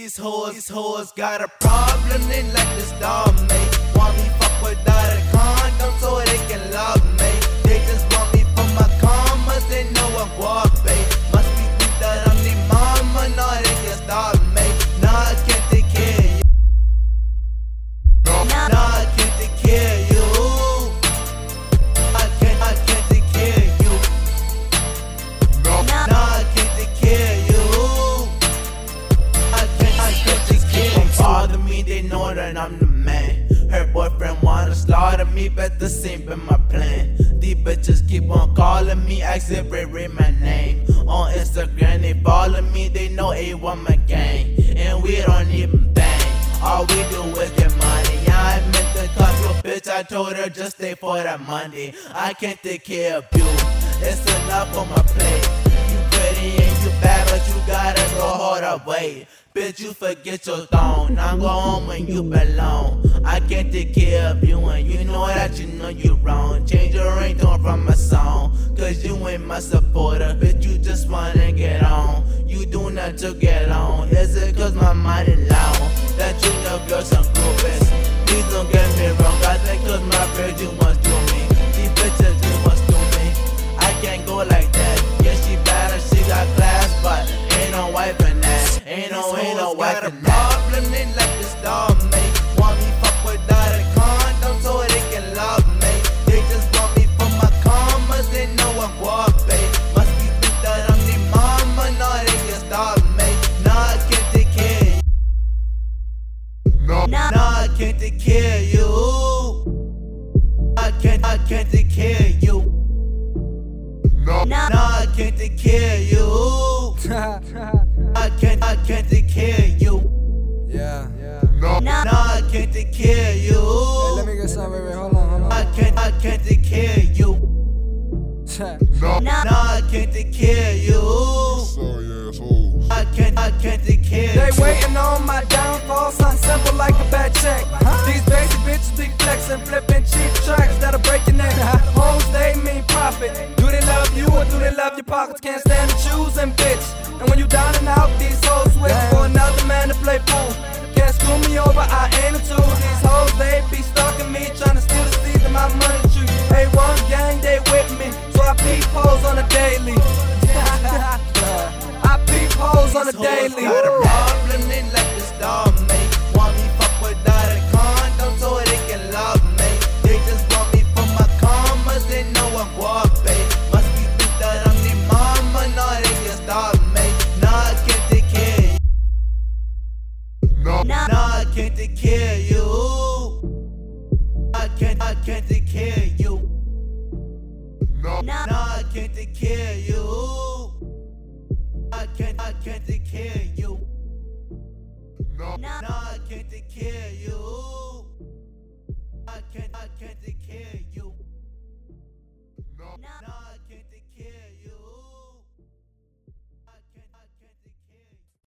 These hoes got a problem, they like this dog, mate. Want me fuck without a condom so they can love me. They just want me for my commas, they know I'm guape. Must be think that I'm the mama, no, they can stop me. Nah, I can't take care of you. Nah, I can't take care of you. I can't take care of you. Nah, I can't take care of you. I can't take care of you. Don't bother me, they know that I'm the man. Her boyfriend wanna slaughter me, but this ain't been my plan. These bitches keep on calling me, asking Ray my name. On Instagram they follow me, they know A1 my gang. And we don't even bang, all we do is get money. I meant to cuff your bitch, I told her just stay for that Monday. I can't take care of you, it's enough on my plate. You pretty and you bad, but you gotta go hold up, wait. Bitch, you forget your throne, now go home when you belong. I can't take care of you and you know that you know you wrong. Change your ringtone from my song, cause you ain't my supporter. Bitch, you just wanna get on, you do not to get on. Is it cause my mind is loud, that you know girls some groupies? Please don't get me wrong, I think cause my bitch you must do me. These bitches you must do me, I can't go like that. Yeah, she bad and she got class, but ain't no wife in that. Ain't no wife in that. Problem, they like this dog, mate. Want me fuck without a condom so they can love me. They just want me for my commas, they know I'm guape. Must be think that I'm the mama, no, they can stop me. Nah, I can't take care of you. Nah, I can't take care of you. I can't take care of you. Nah, I can't take care of you. I can't take care of you. Yeah. Nah, I can't take care of you. Hey, let me get some, baby. Hold on. I can't take care of you. Nah, I can't take care of you. Sorry assholes. I can't take care of you. They waiting on my downfall, something simple like a bad check. These basic bitches be flexing, flipping cheap tracks that'll break your neck. Hoes, they mean profit. Do they love you or do they love your pockets? Can't stand the choosing, bitch. And when you down and out, these hoes switch for another man to play pool. Can't screw me over, I ain't a tool. These hoes, they be stalking me, trying to steal the seeds of my money tree. A1 gang, they with me, so I peep hoes on a daily. I peep hoes on a daily. Got a problem, they like this dog, mate. Want me fuck without a condom so they can love me. They just want me for my commas, they know I'm guape. Must be think that I'm the mama, no, they can stop me. Nah, I can't take care of you. Nah, I can't take care of you. I can't take care of you. Nah, I can't take care of you. I can't take care of you.